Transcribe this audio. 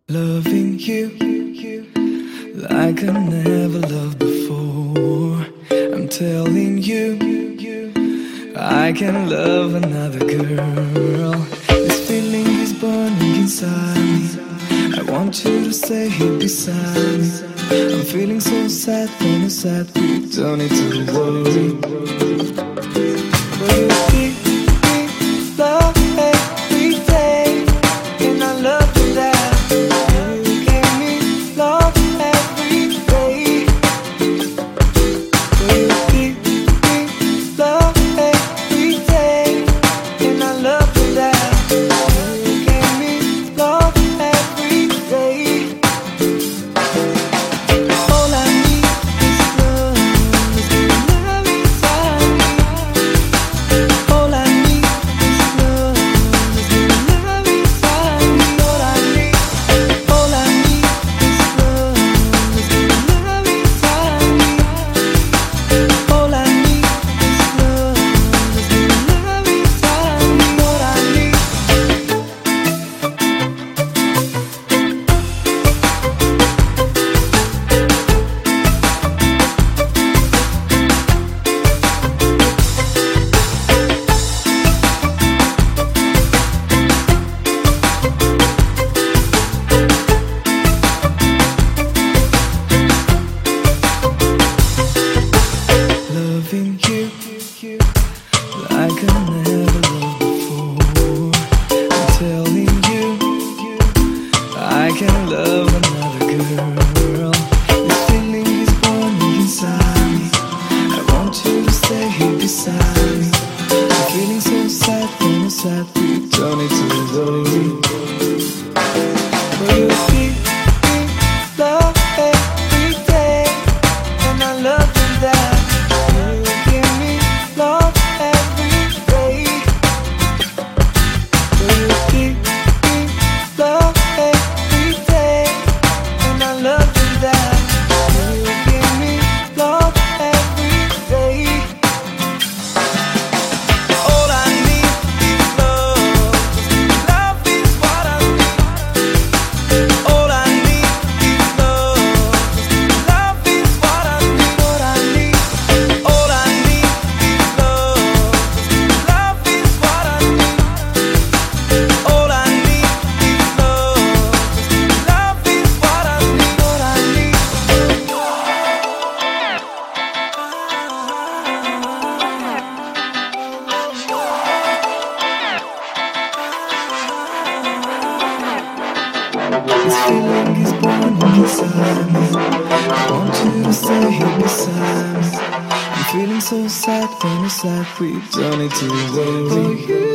Loving you like I never loved before. I'm telling you, I can love another girl. This feeling is burning inside me. I want you to stay here beside me. I'm feeling so sad, feeling sad. We don't need to worry. Will you be love every day? And I love you that you gave me love every day. Will you be love every day? And I love you that you gave me love every day. All I need is love, is love inside me. All I need is love, is love inside me. All I need is love, is love inside me. All I need is love, is love inside me. All I need. Loving you like I never loved before. I'm telling you, I can love another girl. This feeling is burning inside me. I want you to stay here beside me. I'm feeling so sad, feeling sad. We don't need to worry. Will you be love every day? And I love you that. This feeling is burning inside me. I want you to stay here beside me. I'm feeling so sad, feeling sad. We don't need to worry.